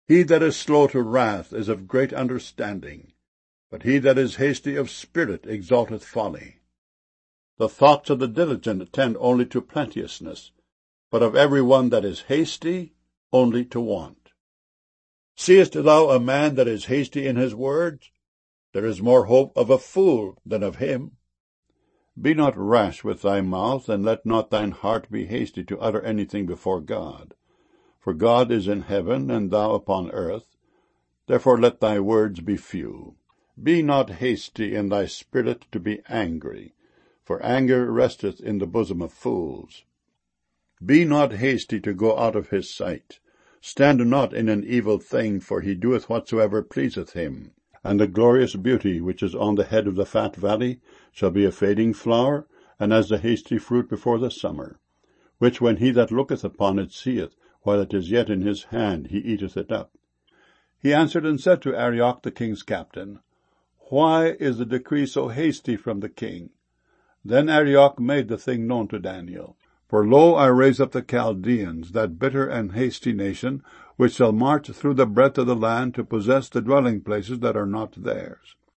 He that is slow to wrath is of great understanding, but he that is hasty of spirit exalteth folly. The thoughts of the diligent tend only to plenteousness, but of every one that is hasty only to want. Seest thou a man that is hasty in his words? There is more hope of a fool than of him. Be not rash with thy mouth, and let not thine heart be hasty to utter anything before God. For God is in heaven, and thou upon earth. Therefore let thy words be few. Be not hasty in thy spirit to be angry, for anger resteth in the bosom of fools. Be not hasty to go out of his sight. Stand not in an evil thing, for he doeth whatsoever pleaseth him. And the glorious beauty which is on the head of the fat valley shall be a fading flower, and as the hasty fruit before the summer, which when he that looketh upon it seeth, while it is yet in his hand, he eateth it up. He answered and said to Arioch the king's captain, Why is the decree so hasty from the king? Then Arioch made the thing known to Daniel. For lo, I raise up the Chaldeans, that bitter and hasty nation, which shall march through the breadth of the land to possess the dwelling places that are not theirs.